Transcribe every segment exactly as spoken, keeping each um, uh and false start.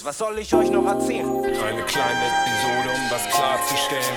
Was soll ich euch noch erzählen? Eine kleine Episode, um das klarzustellen.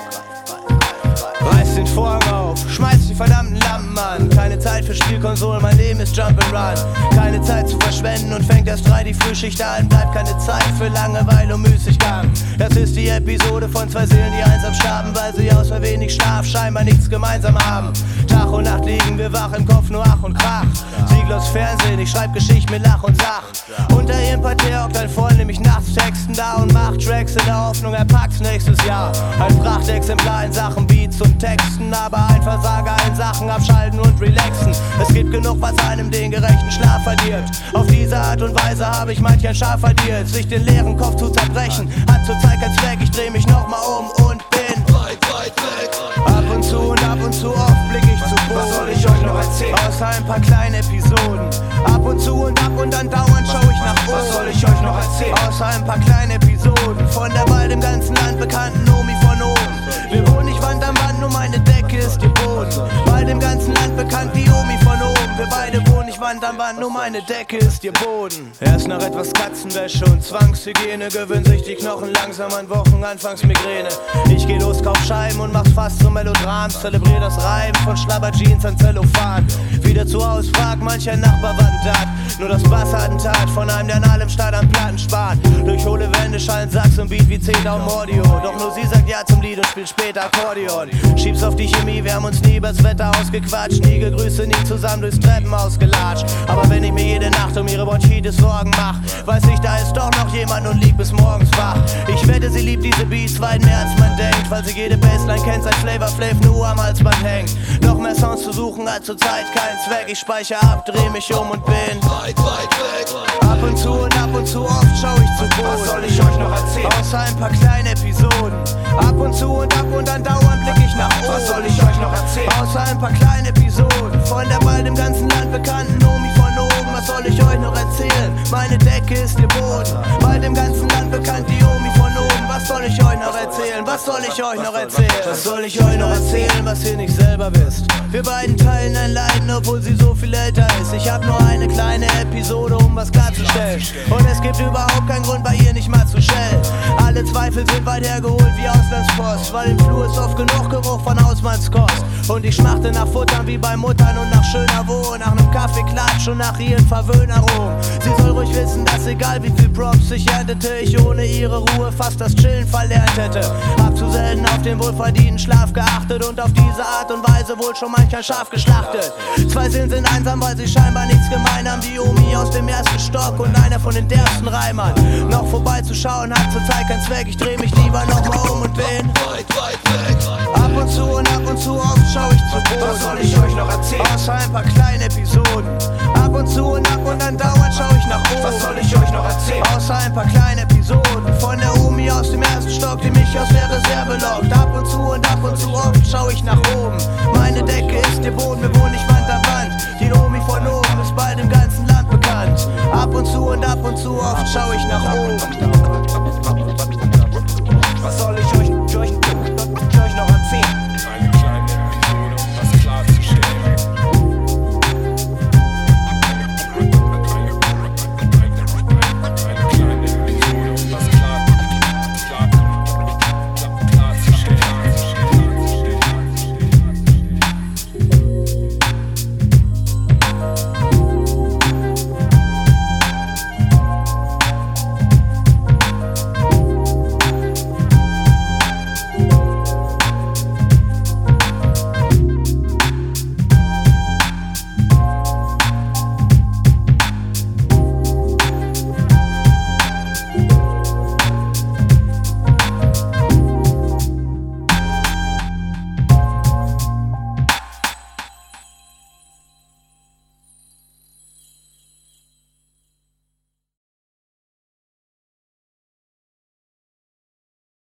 Reiß den Vorhang auf, schmeiß die verdammten Lampen an. Keine Zeit für Spielkonsolen, mein Leben ist Jump'n'Run. Keine Zeit zu verschwenden und fängt erst drei die Frühschicht an. Bleibt keine Zeit für Langeweile und Müßiggang. Das ist die Episode von zwei Seelen, die einsam starben, weil sie außer wenig Schlaf scheinbar nichts gemeinsam haben. Tag und Nacht liegen wir wach, im Kopf nur Ach und Krach. Sieglos Fernsehen, ich schreib Geschichten mit Lach und Sach. Unter ihrem Parterre hockt ein Freund, nämlich nachts Texten da und macht Tracks in der Hoffnung, er packt's nächstes Jahr. Ein Prachtexemplar in Sachen Beats und Texten, aber ein Versager in Sachen Abschalten und Relaxen. Es gibt genug, was einem den gerechten Schlaf verdirbt. Auf diese Art und Weise habe ich manch ein Schaf verdient. Sich den leeren Kopf zu zerbrechen, hat zurzeit keinen Zweck. Ich dreh mich nochmal um und bin weit, weit weg. Ab und zu und ab und zu oft blick ich zu Boden. Was soll ich euch noch erzählen? Außer ein paar kleine Episoden. Ab und zu und ab und dann dauernd schau ich nach oben. Was soll ich euch noch erzählen? Außer ein paar kleine Episoden von der bald im ganzen Land bekannten Omi von oben. Wir wohnen nicht Wand an Wand, nur meine Decke ist ihr Boden. Bald im ganzen Land bekannt die Omi von oben. Wir beide wohnen nicht Wand an Wand, nur meine Decke ist ihr Boden. Erst nach etwas Katzenwäsche und Zwangshygiene gewöhnen sich die Knochen langsam an Wochen anfangs Migräne. Ich geh los, kauf Scheiben und mach's fast zum Melodram. Zelebrier das Reiben von Schlabberjeans an Zellophan. Wieder zu Hause fragt mancher Nachbar, wann dat. Nur das Bassattentat von einem, der an allem Stadt am Platten spart. Durch hohle Wände schallen Sax und Beat wie zehn Daumen Audio. Doch nur sie sagt ja zum Lied und spielt später Akkordeon. Schieb's auf die Chemie, wir haben uns nie übers Wetter ausgequatscht. Nie gegrüßt, nie zusammen durchs Treppenhaus gelatscht. Aber wenn ich mir jede Nacht um ihre Bronchitis Sorgen mach, weiß ich, da ist doch noch jemand und liegt bis morgens wach. Ich wette, sie liebt diese Beats weit mehr als man denkt, weil sie jede Bassline kennt, seit Flavor Flav nur am Halsband hängt. Noch mehr Sounds zu suchen hat zurzeit keinen Zweck. Ich speichere ab, dreh mich um und bin Weit, weit weg. ab und zu und ab und zu oft schau ich zu Boden. Was soll ich euch noch erzählen? Außer ein paar kleine Episoden. Ab und zu und ab und dann dauernd blick ich nach oben. Was soll ich euch noch erzählen? Außer ein paar kleine Episoden von der bald im ganzen Land bekannten Omi von oben. Was soll ich euch noch erzählen? Meine Decke ist ihr Boden. Bald im ganzen Land bekannt die Omi von oben. Was soll ich euch noch erzählen? Was soll ich euch noch erzählen? Was soll ich euch noch erzählen, was ihr nicht selber wisst? Wir beiden teilen ein Leiden, obwohl sie so viel älter ist. Ich hab nur eine kleine Episode, um was klarzustellen. Und es gibt überhaupt keinen Grund, bei ihr nicht mal zu schellen. Alle Zweifel sind weit hergeholt wie Auslandspost, weil im Flur ist oft genug Geruch von Hausmannskost. Und ich schmachte nach Futtern wie bei Muttern und nach schöner Wohl, nach nem Kaffeeklatsch und nach ihren Verwöhnerungen. Sie soll ruhig wissen, dass egal wie viel Props ich erntete, ich ohne ihre Ruhe fast das Chillen verlernt hätte. Hab zu selten auf den wohlverdienten Schlaf geachtet und auf diese Art und Weise wohl schon mancher Schaf geschlachtet. Zwei Seelen sind einsam, weil sie scheinbar nichts gemein haben. Die Omi aus dem ersten Stock und einer von den derbsten Reimern. Noch vorbeizuschauen hat zurzeit keinen Zweck. Ich dreh mich lieber nochmal um und bin Weit, weit weg. ab und zu und ab und zu oft schau ich zu Boden. Was soll ich euch noch erzählen? Außer ein paar kleine